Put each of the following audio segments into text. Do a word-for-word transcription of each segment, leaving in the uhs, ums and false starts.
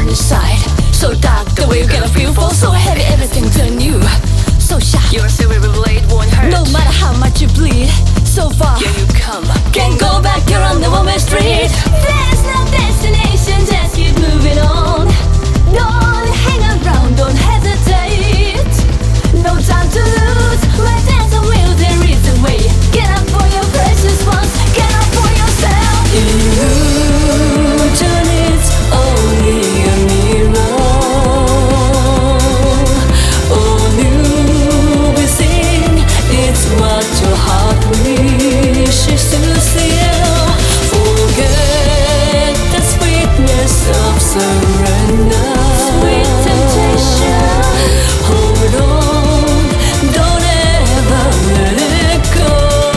inside. So dark, the way you get a feel for. So heavy, everything's on you. So sharp, your silver blade won't hurt. no matter how much you bleed. So far, here you come. Can't go back, you're on the one-way street. There's no destination, just keep moving on. Don't hang around, don't hesitate. No time to lose, where there's a will, there is a way. Get up for your precious ones, get up for yourself. Illusion, it's only a mirror. All you will sing, it's what your heart wishes to see. Forget the sweetness of surrender. Sweet temptation, hold on, don't ever let it go.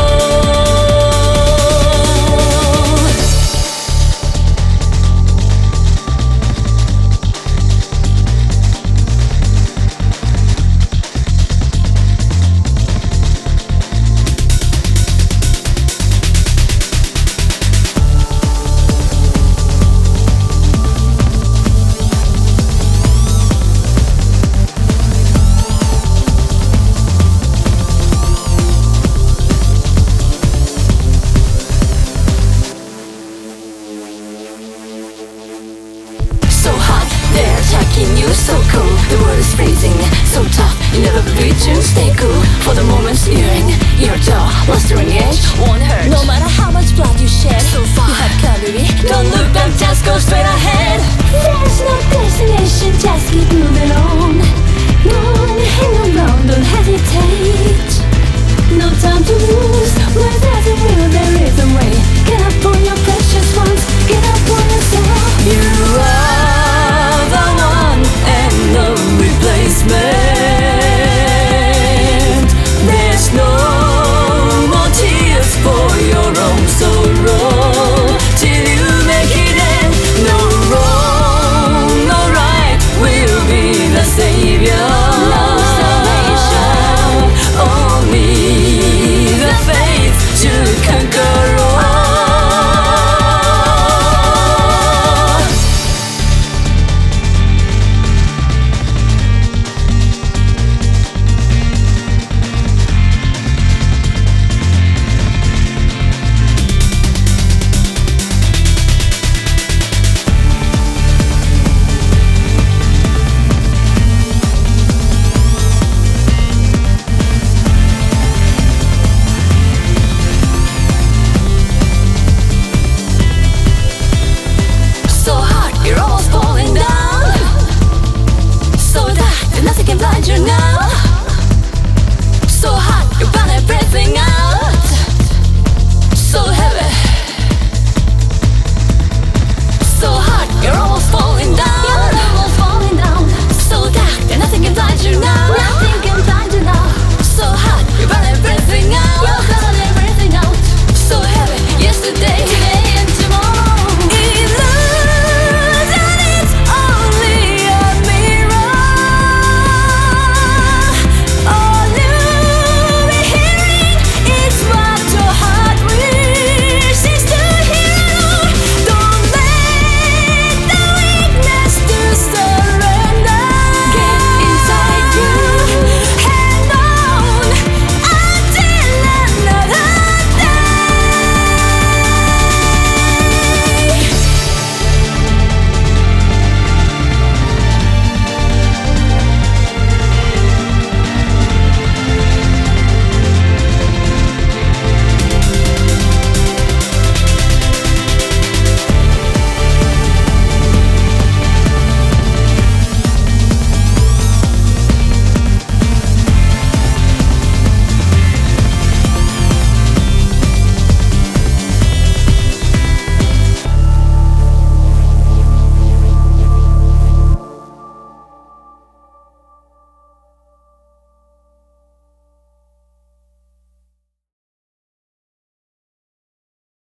So hot, they're attacking you. So cold, the world is freezing. So tough, you never retreat to stay cool. For the moment's nearing your jaw, blustering air.